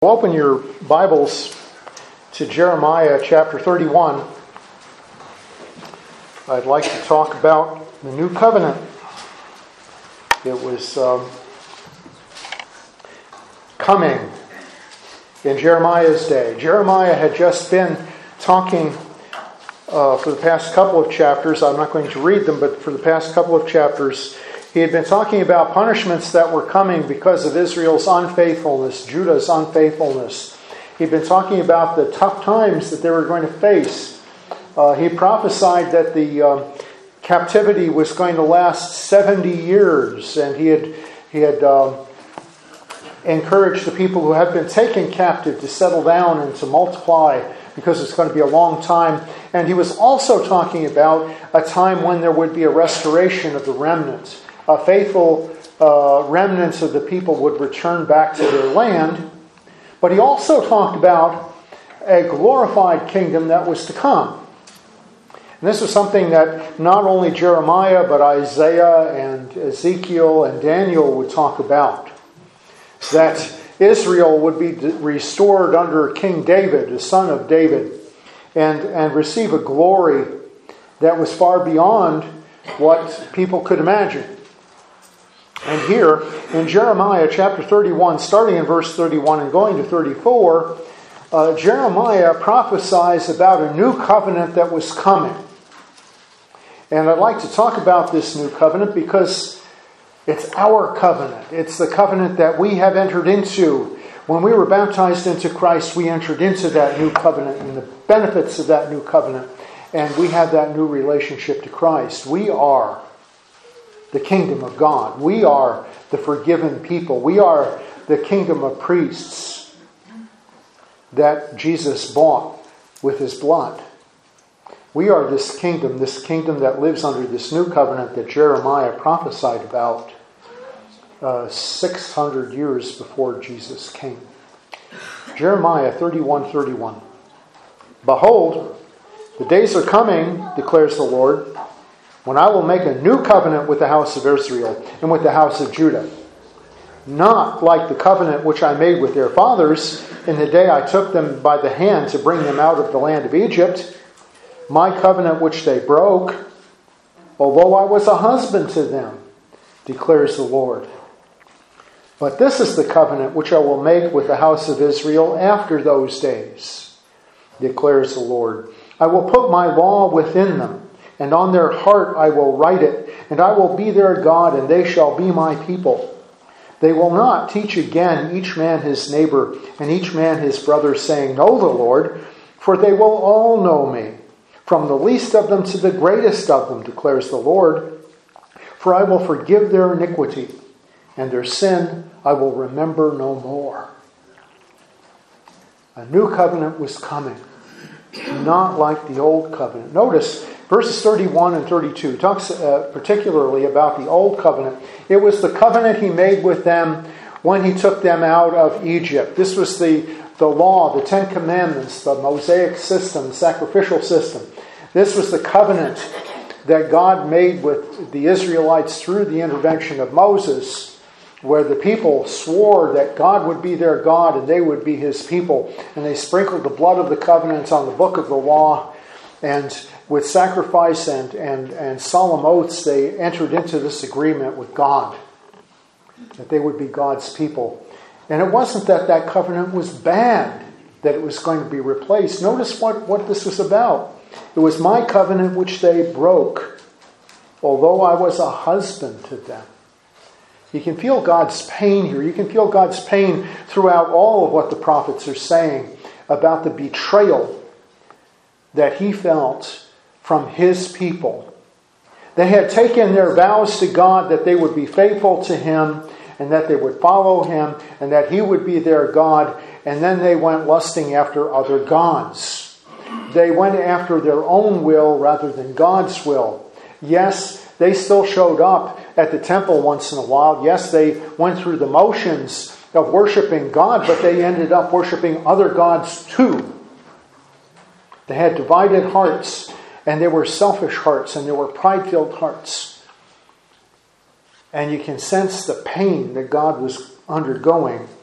Open your Bibles to Jeremiah chapter 31. I'd like to talk about the new covenant. It was coming in Jeremiah's day. Jeremiah had just been talking for the past couple of chapters. I'm not going to read them, but for the past couple of chapters, he had been talking about punishments that were coming because of Israel's unfaithfulness, Judah's unfaithfulness. He'd been talking about the tough times that they were going to face. He prophesied that the captivity was going to last 70 years, and he had encouraged the people who had been taken captive to settle down and to multiply because it's going to be a long time. And he was also talking about a time when there would be a restoration of the remnant. Faithful remnants of the people would return back to their land. But he also talked about a glorified kingdom that was to come. And this was something that not only Jeremiah, but Isaiah and Ezekiel and Daniel would talk about. That Israel would be restored under King David, the son of David, and receive a glory that was far beyond what people could imagine. And here in Jeremiah chapter 31, starting in verse 31 and going to 34, Jeremiah prophesies about a new covenant that was coming. And I'd like to talk about this new covenant because it's our covenant. It's the covenant that we have entered into. When we were baptized into Christ, we entered into that new covenant and the benefits of that new covenant. And we have that new relationship to Christ. We are the kingdom of God. We are the forgiven people. We are the kingdom of priests that Jesus bought with his blood. We are this kingdom that lives under this new covenant that Jeremiah prophesied about 600 years before Jesus came. Jeremiah 31:31. Behold, the days are coming, declares the Lord, when I will make a new covenant with the house of Israel and with the house of Judah. Not like the covenant which I made with their fathers in the day I took them by the hand to bring them out of the land of Egypt, my covenant which they broke, although I was a husband to them, declares the Lord. But this is the covenant which I will make with the house of Israel after those days, declares the Lord. I will put my law within them, and on their heart I will write it, and I will be their God, and they shall be my people. They will not teach again each man his neighbor, and each man his brother, saying, Know the Lord, for they will all know me, from the least of them to the greatest of them, declares the Lord. For I will forgive their iniquity, and their sin I will remember no more. A new covenant was coming, not like the old covenant. Notice verses 31 and 32 talks particularly about the old covenant. It was the covenant he made with them when he took them out of Egypt. This was the law, the Ten Commandments, the Mosaic system, the sacrificial system. This was the covenant that God made with the Israelites through the intervention of Moses, where the people swore that God would be their God and they would be his people. And they sprinkled the blood of the covenants on the book of the law, and with sacrifice and solemn oaths, they entered into this agreement with God, that they would be God's people. And it wasn't that covenant was bad, that it was going to be replaced. Notice what this was about. It was my covenant which they broke, although I was a husband to them. You can feel God's pain here. You can feel God's pain throughout all of what the prophets are saying about the betrayal that he felt from his people. They had taken their vows to God that they would be faithful to him and that they would follow him and that he would be their God, and then they went lusting after other gods. They went after their own will rather than God's will. Yes, they still showed up at the temple once in a while. Yes, they went through the motions of worshiping God, but they ended up worshiping other gods too. They had divided hearts, and they were selfish hearts, and they were pride-filled hearts. And you can sense the pain that God was undergoing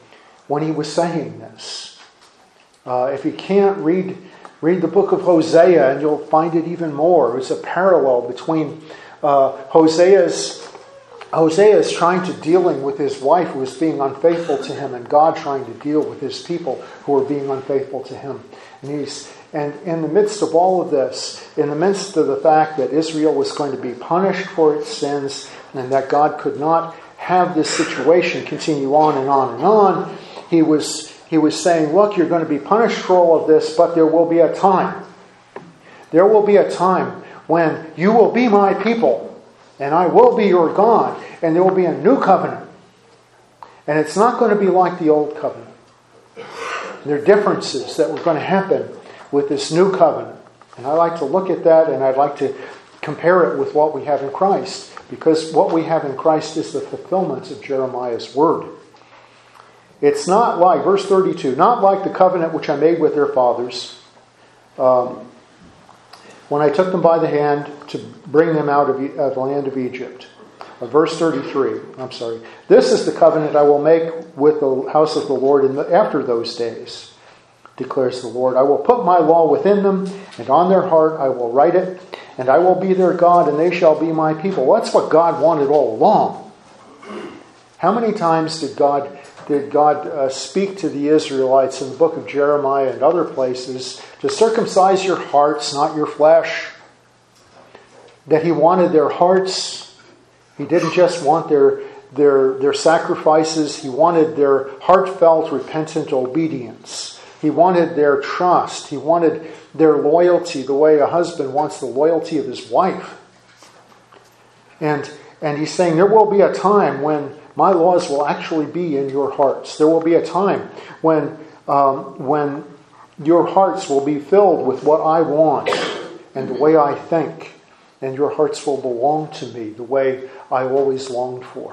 when he was saying this. If you can't read the book of Hosea, and you'll find it even more. It's a parallel between Hosea's trying to dealing with his wife who was being unfaithful to him, and God trying to deal with his people who were being unfaithful to him. And in the midst of all of this, in the midst of the fact that Israel was going to be punished for its sins, and that God could not have this situation continue on and on and on, he was saying, look, you're going to be punished for all of this, but there will be a time. There will be a time when you will be my people, and I will be your God, and there will be a new covenant. And it's not going to be like the old covenant. There are differences that were going to happen with this new covenant. And I like to look at that, and I'd like to compare it with what we have in Christ, because what we have in Christ is the fulfillment of Jeremiah's word. It's not like, verse 32, not like the covenant which I made with their fathers when I took them by the hand to bring them out of the land of Egypt. Verse 33, this is the covenant I will make with the house of the Lord after those days, declares the Lord. I will put my law within them, and on their heart I will write it, and I will be their God, and they shall be my people. Well, that's what God wanted all along. How many times did God speak to the Israelites in the book of Jeremiah and other places to circumcise your hearts, not your flesh? That he wanted their hearts. He didn't just want their sacrifices. He wanted their heartfelt, repentant obedience. He wanted their trust. He wanted their loyalty, the way a husband wants the loyalty of his wife. And he's saying there will be a time when my laws will actually be in your hearts. There will be a time when your hearts will be filled with what I want and the way I think. And your hearts will belong to me the way I always longed for.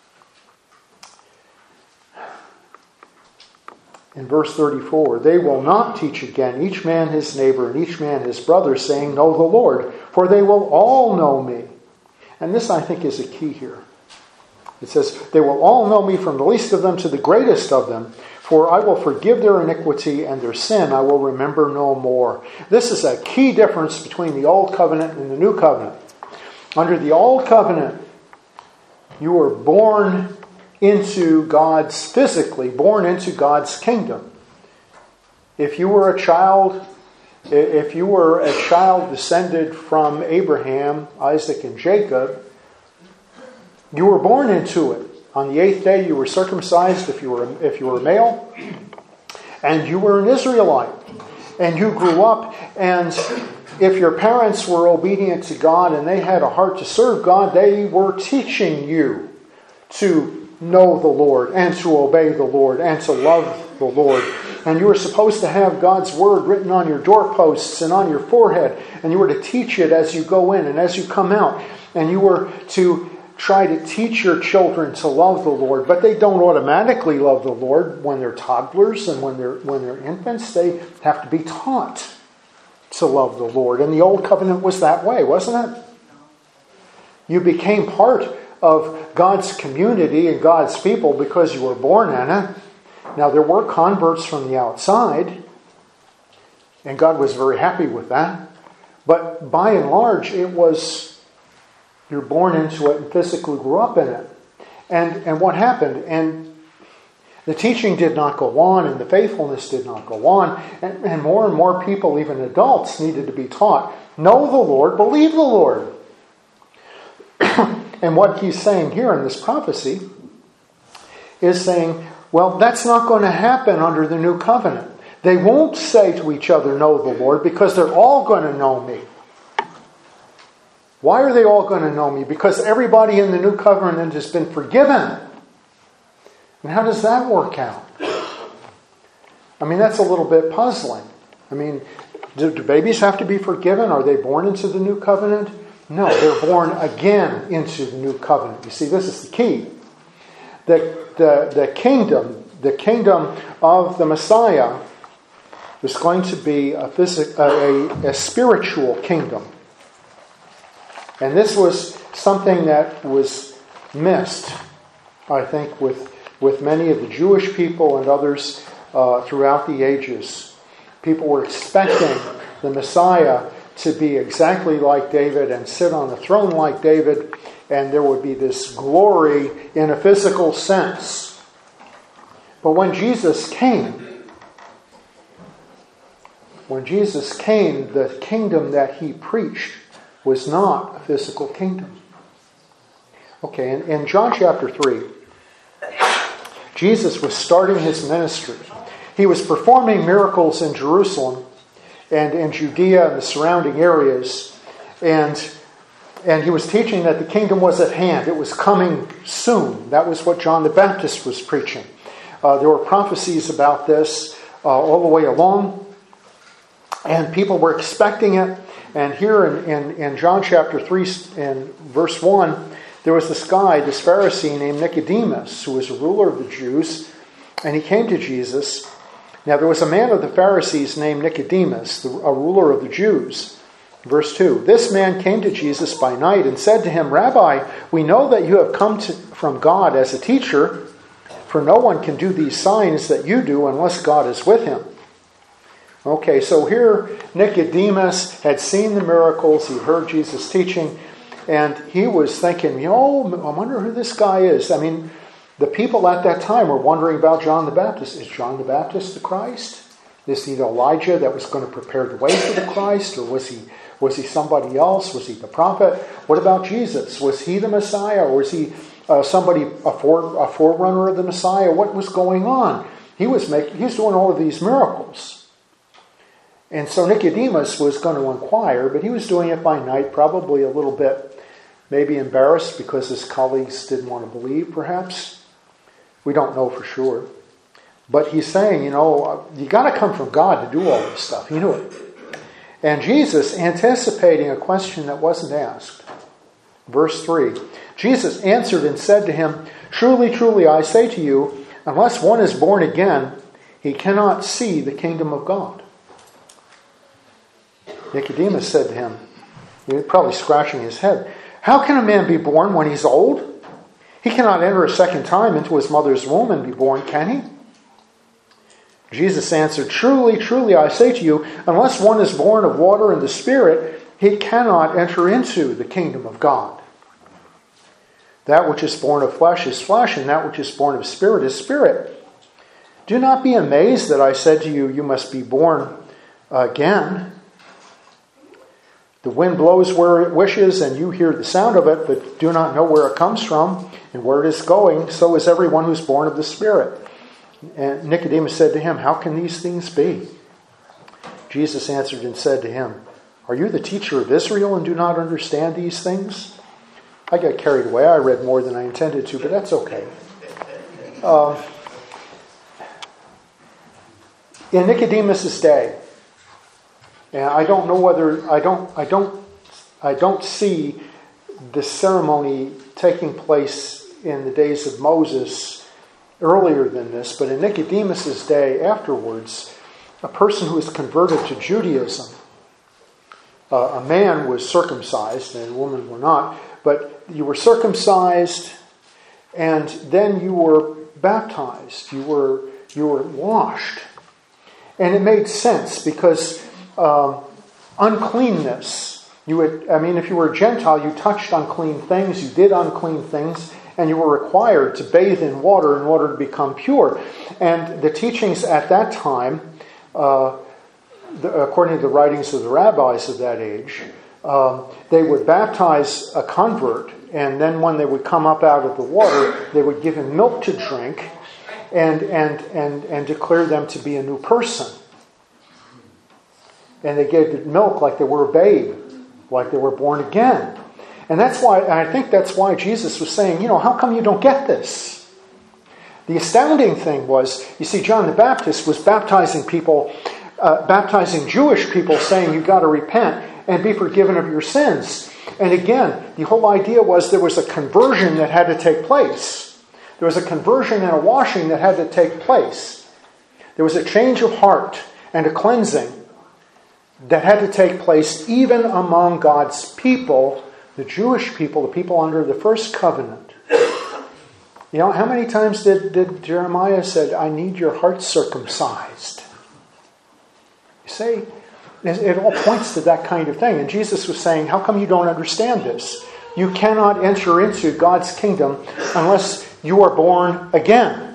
In verse 34, they will not teach again, each man his neighbor and each man his brother, saying, know the Lord, for they will all know me. And this, I think, is a key here. It says, they will all know me from the least of them to the greatest of them, for I will forgive their iniquity and their sin I will remember no more. This is a key difference between the old covenant and the new covenant. Under the old covenant, you were born into physically born into God's kingdom. If you were a child descended from Abraham, Isaac, and Jacob, you were born into it. On the 8th day you were circumcised if you were male, and you were an Israelite. And you grew up, and if your parents were obedient to God and they had a heart to serve God, they were teaching you to know the Lord and to obey the Lord and to love the Lord. And you were supposed to have God's word written on your doorposts and on your forehead, and you were to teach it as you go in and as you come out. And you were to try to teach your children to love the Lord, but they don't automatically love the Lord when they're toddlers and when they're infants. They have to be taught to love the Lord. And the old covenant was that way, wasn't it? You became part of God's community and God's people because you were born in it. Now, there were converts from the outside, and God was very happy with that. But by and large, it was you're born into it and physically grew up in it. And what happened? And the teaching did not go on, and the faithfulness did not go on. And more people, even adults, needed to be taught. Know the Lord, believe the Lord. And what he's saying here in this prophecy is saying, well, that's not going to happen under the new covenant. They won't say to each other, know the Lord, because they're all going to know me. Why are they all going to know me? Because everybody in the new covenant has been forgiven. And how does that work out? I mean, that's a little bit puzzling. I mean, do babies have to be forgiven? Are they born into the new covenant? No, they're born again into the new covenant. You see, this is the key. The kingdom of the Messiah was going to be a spiritual kingdom. And this was something that was missed, I think, with with many of the Jewish people and others throughout the ages. People were expecting the Messiah to be exactly like David and sit on a throne like David, and there would be this glory in a physical sense. But when Jesus came, the kingdom that he preached was not a physical kingdom. Okay, in John chapter 3, Jesus was starting his ministry. He was performing miracles in Jerusalem and in Judea and the surrounding areas. And he was teaching that the kingdom was at hand. It was coming soon. That was what John the Baptist was preaching. There were prophecies about this all the way along. And people were expecting it. And here in John chapter 3 and verse 1, there was this guy, this Pharisee named Nicodemus, who was a ruler of the Jews. And he came to Jesus. Now there was a man of the Pharisees named Nicodemus, a ruler of the Jews. Verse 2, this man came to Jesus by night and said to him, Rabbi, we know that you have come from God as a teacher, for no one can do these signs that you do unless God is with him. Okay, so here Nicodemus had seen the miracles, he heard Jesus teaching, and he was thinking, I wonder who this guy is. I mean, the people at that time were wondering about John the Baptist. Is John the Baptist the Christ? Is he the Elijah that was going to prepare the way for the Christ? Or was he somebody else? Was he the prophet? What about Jesus? Was he the Messiah? Or was he a forerunner of the Messiah? What was going on? He was doing all of these miracles. And so Nicodemus was going to inquire, but he was doing it by night, probably a little bit, maybe embarrassed because his colleagues didn't want to believe, perhaps. We don't know for sure. But he's saying, you got to come from God to do all this stuff. He knew it. And Jesus, anticipating a question that wasn't asked. Verse 3, Jesus answered and said to him, Truly, truly, I say to you, unless one is born again, he cannot see the kingdom of God. Nicodemus said to him, he was probably scratching his head, how can a man be born when he's old? He cannot enter a second time into his mother's womb and be born, can he? Jesus answered, Truly, truly, I say to you, unless one is born of water and the Spirit, he cannot enter into the kingdom of God. That which is born of flesh is flesh, and that which is born of spirit is spirit. Do not be amazed that I said to you, you must be born again. The wind blows where it wishes, and you hear the sound of it, but do not know where it comes from and where it is going. So is everyone who is born of the Spirit. And Nicodemus said to him, How can these things be? Jesus answered and said to him, Are you the teacher of Israel and do not understand these things? I got carried away. I read more than I intended to, but that's okay. In Nicodemus' day, and I don't know whether I don't see the ceremony taking place in the days of Moses earlier than this, but in Nicodemus' day afterwards, a person who was converted to Judaism, a man was circumcised and a woman were not, but you were circumcised and then you were baptized, you were washed. And it made sense because uncleanness, if you were a Gentile, you touched unclean things, you did unclean things, and you were required to bathe in order to become pure. And the teachings at that time, according to the writings of the rabbis of that age, they would baptize a convert, and then when they would come up out of the water, they would give him milk to drink and declare them to be a new person. And they gave the milk like they were a babe, like they were born again. And I think that's why Jesus was saying, how come you don't get this? The astounding thing was, you see, John the Baptist was baptizing people, baptizing Jewish people, saying you've got to repent and be forgiven of your sins. And again, the whole idea was there was a conversion that had to take place. There was a conversion and a washing that had to take place. There was a change of heart and a cleansing that had to take place even among God's people, the Jewish people, the people under the first covenant. You know, how many times did Jeremiah said, I need your heart circumcised? You see, it all points to that kind of thing. And Jesus was saying, how come you don't understand this? You cannot enter into God's kingdom unless you are born again.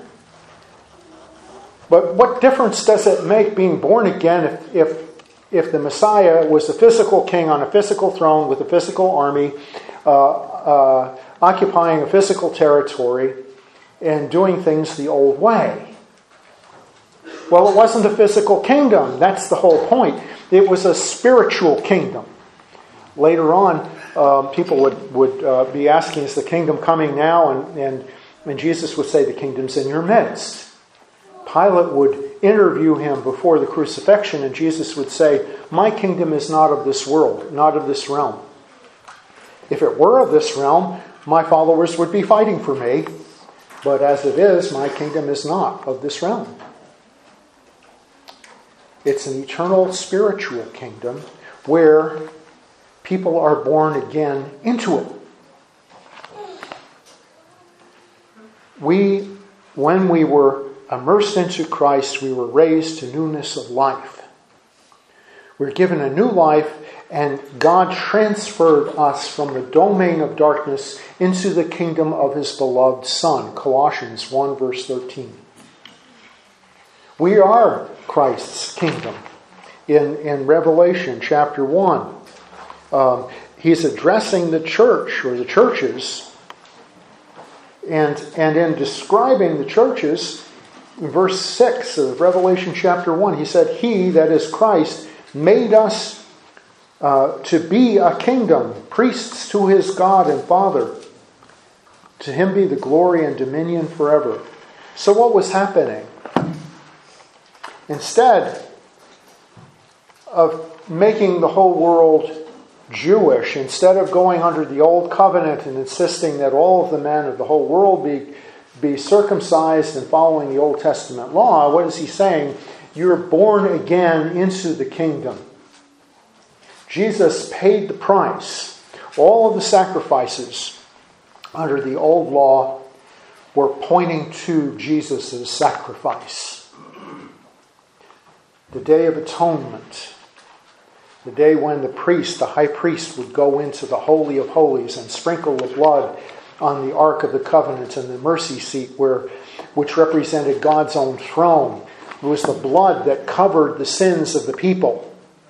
But what difference does it make being born again if the Messiah was a physical king on a physical throne with a physical army, occupying a physical territory and doing things the old way? Well, it wasn't a physical kingdom. That's the whole point. It was a spiritual kingdom. Later on, people would be asking, is the kingdom coming now? And Jesus would say, the kingdom's in your midst. Pilate would interview him before the crucifixion, and Jesus would say, my kingdom is not of this world, not of this realm. If it were of this realm, my followers would be fighting for me. But as it is, my kingdom is not of this realm. It's an eternal spiritual kingdom where people are born again into it. When we were immersed into Christ, we were raised to newness of life. We're given a new life, and God transferred us from the domain of darkness into the kingdom of His beloved Son. Colossians 1 verse 13. We are Christ's kingdom. In Revelation chapter 1, He's addressing the church, or the churches, and in describing the churches, in verse 6 of Revelation chapter 1, He said, He, that is Christ, made us to be a kingdom, priests to His God and Father. To Him be the glory and dominion forever. So what was happening? Instead of making the whole world Jewish, instead of going under the old covenant and insisting that all of the men of the whole world be circumcised and following the Old Testament law, what is He saying? You're born again into the kingdom. Jesus paid the price. All of the sacrifices under the old law were pointing to Jesus' sacrifice. The Day of Atonement, the day when the high priest, would go into the Holy of Holies and sprinkle the blood on the Ark of the Covenant and the mercy seat, which represented God's own throne. It was the blood that covered the sins of the people.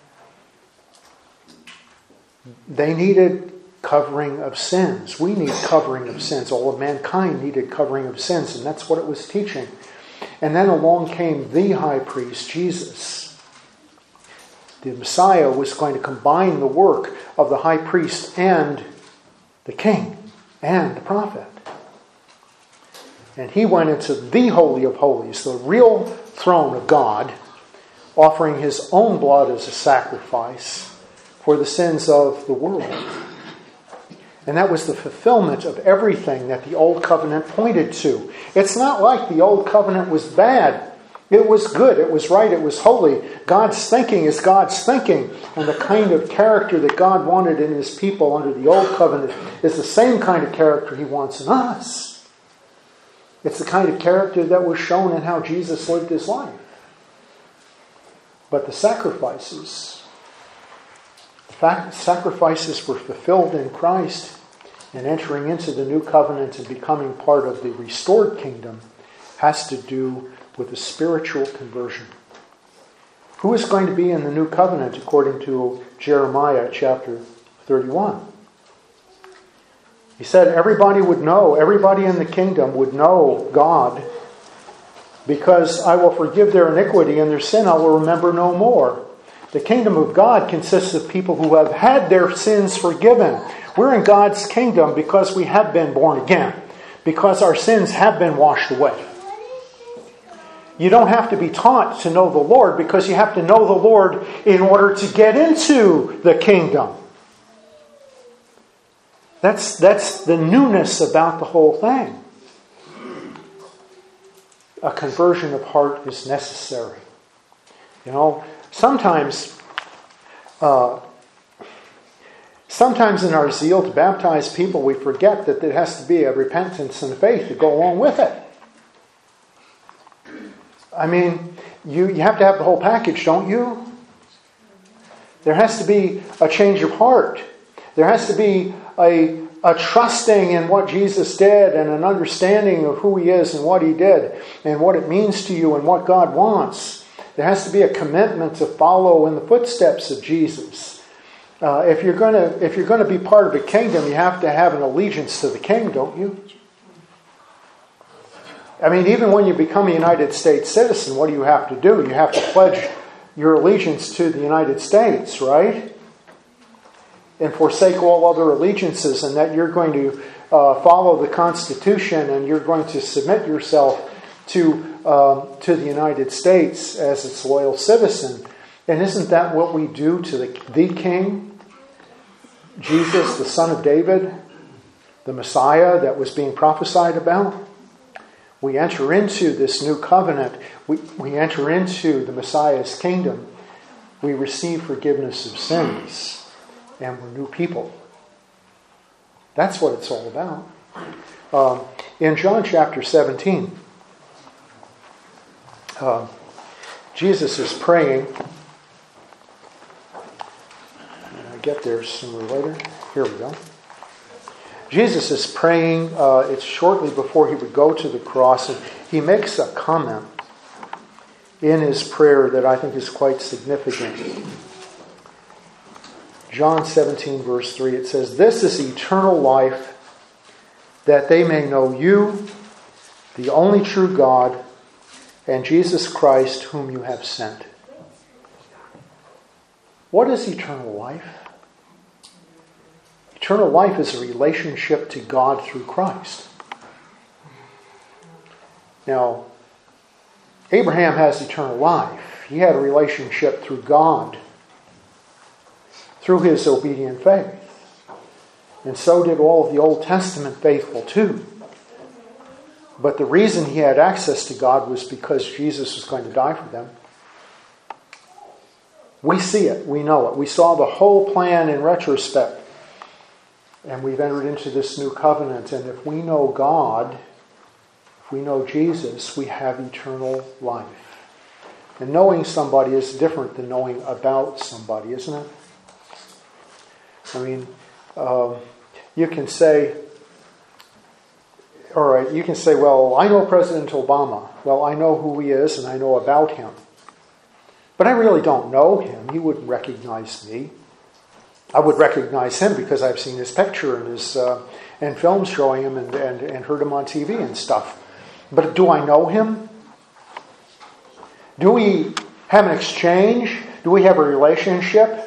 They needed covering of sins. We need covering of sins. All of mankind needed covering of sins, and that's what it was teaching. And then along came the high priest, Jesus. The Messiah was going to combine the work of the high priest and the king and the prophet. And He went into the Holy of Holies, the real throne of God, offering His own blood as a sacrifice for the sins of the world. And that was the fulfillment of everything that the Old Covenant pointed to. It's not like the Old Covenant was bad. It was good, it was right, it was holy. God's thinking is God's thinking. And the kind of character that God wanted in His people under the Old Covenant is the same kind of character He wants in us. It's the kind of character that was shown in how Jesus lived His life. But the sacrifices were fulfilled in Christ, and entering into the new covenant and becoming part of the restored kingdom has to do with a spiritual conversion. Who is going to be in the new covenant according to Jeremiah chapter 31? He said everybody would know, everybody in the kingdom would know God, because I will forgive their iniquity and their sin I will remember no more. The kingdom of God consists of people who have had their sins forgiven. We're in God's kingdom because we have been born again, because our sins have been washed away. You don't have to be taught to know the Lord, because you have to know the Lord in order to get into the kingdom. That's the newness about the whole thing. A conversion of heart is necessary. Sometimes in our zeal to baptize people, we forget that there has to be a repentance and faith to go along with it. I mean, you have to have the whole package, don't you? There has to be a change of heart. There has to be a trusting in what Jesus did and an understanding of who He is and what He did and what it means to you and what God wants. There has to be a commitment to follow in the footsteps of Jesus. If you're going to be part of a kingdom, you have to have an allegiance to the King, don't you? I mean, even when you become a United States citizen, what do you have to do? You have to pledge your allegiance to the United States, right? And forsake all other allegiances, and that you're going to follow the Constitution and you're going to submit yourself to the United States as its loyal citizen. And isn't that what we do to the King? Jesus, the Son of David, the Messiah that was being prophesied about? We enter into this new covenant. We enter into the Messiah's kingdom. We receive forgiveness of sins. And we're new people. That's what it's all about. In John chapter 17, Jesus is praying. I get there sooner or later. Here we go. Jesus is praying. It's shortly before He would go to the cross, and He makes a comment in His prayer that I think is quite significant. John 17, verse 3, it says, "This is eternal life, that they may know you, the only true God, and Jesus Christ, whom you have sent." What is eternal life? Eternal life is a relationship to God through Christ. Now, Abraham has eternal life. He had a relationship through God, through his obedient faith. And so did all of the Old Testament faithful too. But the reason he had access to God was because Jesus was going to die for them. We see it. We know it. We saw the whole plan in retrospect. And we've entered into this new covenant. And if we know God, if we know Jesus, we have eternal life. And knowing somebody is different than knowing about somebody, isn't it? I mean, you can say, all right, you can say, well, I know President Obama. Well, I know who he is and I know about him. But I really don't know him. He wouldn't recognize me. I would recognize him because I've seen his picture and films showing him and heard him on TV and stuff. But do I know him? Do we have an exchange? Do we have a relationship?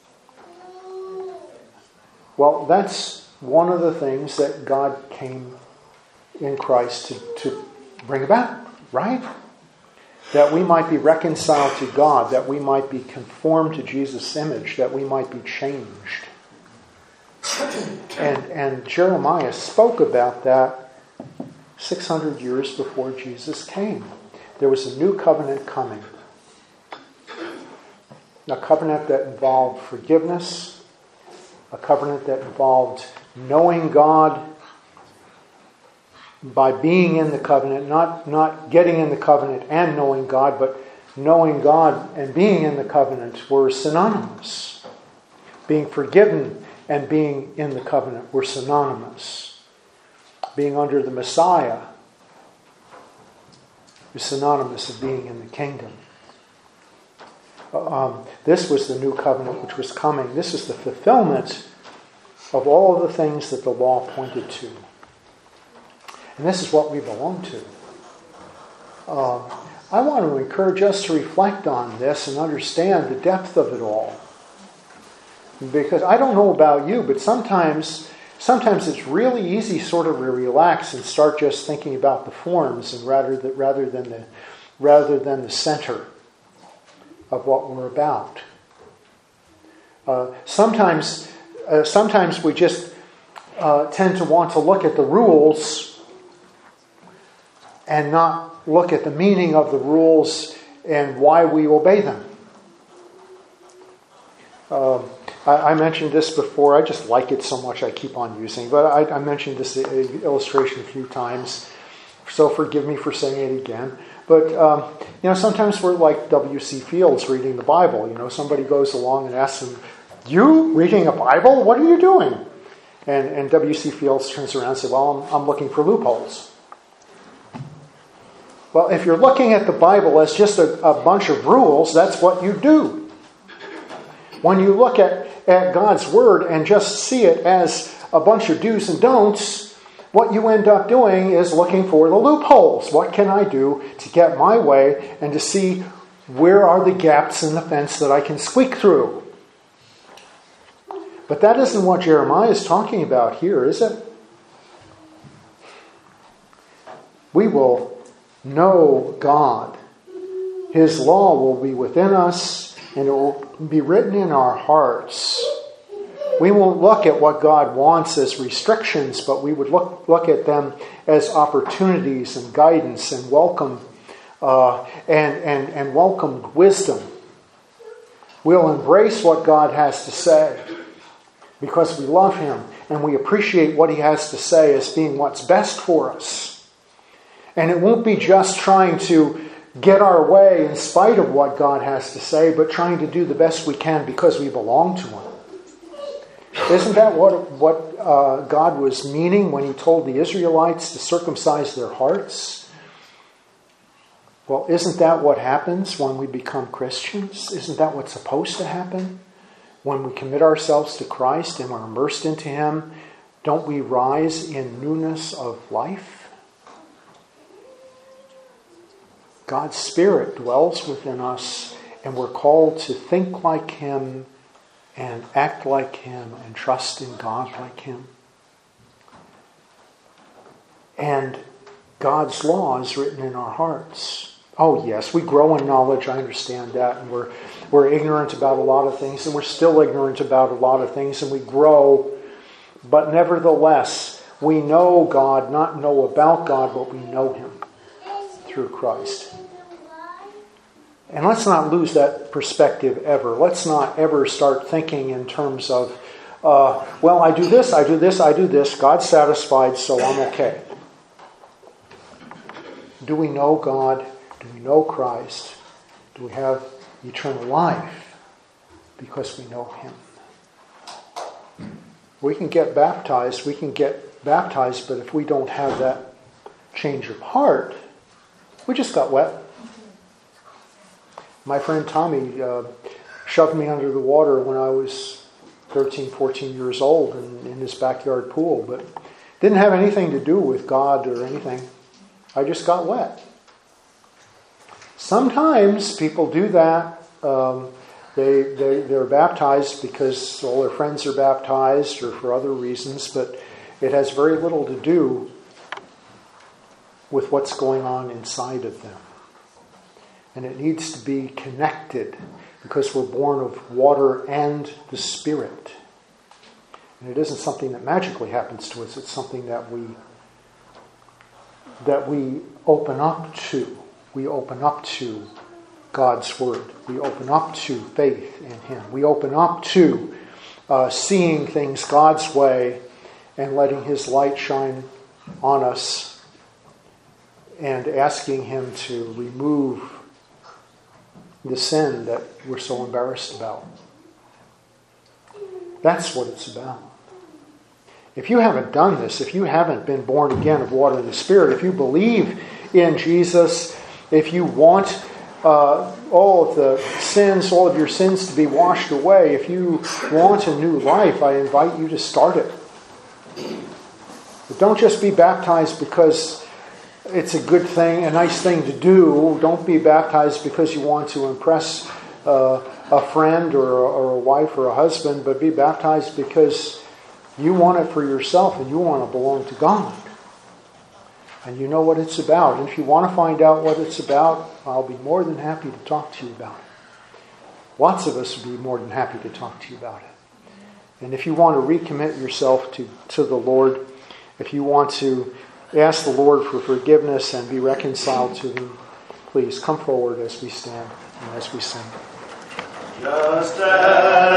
Well, that's one of the things that God came in Christ to bring about, right? That we might be reconciled to God, that we might be conformed to Jesus' image, that we might be changed. And Jeremiah spoke about that 600 years before Jesus came. There was a new covenant coming. A covenant that involved forgiveness, a covenant that involved knowing God by being in the covenant, not getting in the covenant and knowing God, but knowing God and being in the covenant were synonymous. Being forgiven and being in the covenant were synonymous. Being under the Messiah is synonymous of being in the kingdom. This was the new covenant which was coming. This is the fulfillment of all of the things that the law pointed to. And this is what we belong to. I want to encourage us to reflect on this and understand the depth of it all. Because I don't know about you, but sometimes it's really easy sort of to relax and start just thinking about the forms and rather than the center of what we're about. Sometimes we just tend to want to look at the rules and not look at the meaning of the rules and why we obey them. I mentioned this before. I just like it so much I keep on using it. But I mentioned this illustration a few times, so forgive me for saying it again. But, sometimes we're like W.C. Fields reading the Bible. Somebody goes along and asks him, "You reading a Bible? What are you doing?" And W.C. Fields turns around and says, "Well, I'm looking for loopholes." Well, if you're looking at the Bible as just a bunch of rules, that's what you do. When you look at God's Word and just see it as a bunch of do's and don'ts, what you end up doing is looking for the loopholes. What can I do to get my way and to see where are the gaps in the fence that I can squeak through? But that isn't what Jeremiah is talking about here, is it? We will know God. His law will be within us, and it will be written in our hearts. We won't look at what God wants as restrictions, but we would look at them as opportunities and guidance and welcome and welcomed wisdom. We'll embrace what God has to say because we love Him and we appreciate what He has to say as being what's best for us. And it won't be just trying to get our way in spite of what God has to say, but trying to do the best we can because we belong to Him. Isn't that what God was meaning when He told the Israelites to circumcise their hearts? Well, isn't that what happens when we become Christians? Isn't that what's supposed to happen? When we commit ourselves to Christ and are immersed into Him, don't we rise in newness of life? God's Spirit dwells within us, and we're called to think like Him and act like Him and trust in God like Him. And God's law is written in our hearts. Oh yes, we grow in knowledge, I understand that, and we're ignorant about a lot of things, and we're still ignorant about a lot of things, and we grow, but nevertheless, we know God, not know about God, but we know Him through Christ. And let's not lose that perspective ever. Let's not ever start thinking in terms of, well, I do this, I do this, I do this. God's satisfied, so I'm okay. Do we know God? Do we know Christ? Do we have eternal life because we know Him? We can get baptized, but if we don't have that change of heart, we just got wet. My friend Tommy shoved me under the water when I was 13, 14 years old in his backyard pool, but didn't have anything to do with God or anything. I just got wet. Sometimes people do that. They're baptized because all their friends are baptized or for other reasons, but it has very little to do with what's going on inside of them. And it needs to be connected because we're born of water and the Spirit. And it isn't something that magically happens to us. It's something that we open up to. We open up to God's Word. We open up to faith in Him. We open up to seeing things God's way and letting His light shine on us and asking Him to remove the sin that we're so embarrassed about. That's what it's about. If you haven't done this, if you haven't been born again of water and the Spirit, if you believe in Jesus, if you want all of your sins to be washed away, if you want a new life, I invite you to start it. But don't just be baptized because it's a good thing, a nice thing to do. Don't be baptized because you want to impress a friend or a wife or a husband, but be baptized because you want it for yourself and you want to belong to God. And you know what it's about. And if you want to find out what it's about, I'll be more than happy to talk to you about it. Lots of us would be more than happy to talk to you about it. And if you want to recommit yourself to the Lord, if you want to ask the Lord for forgiveness and be reconciled to Him, please come forward as we stand and as we sing. Just as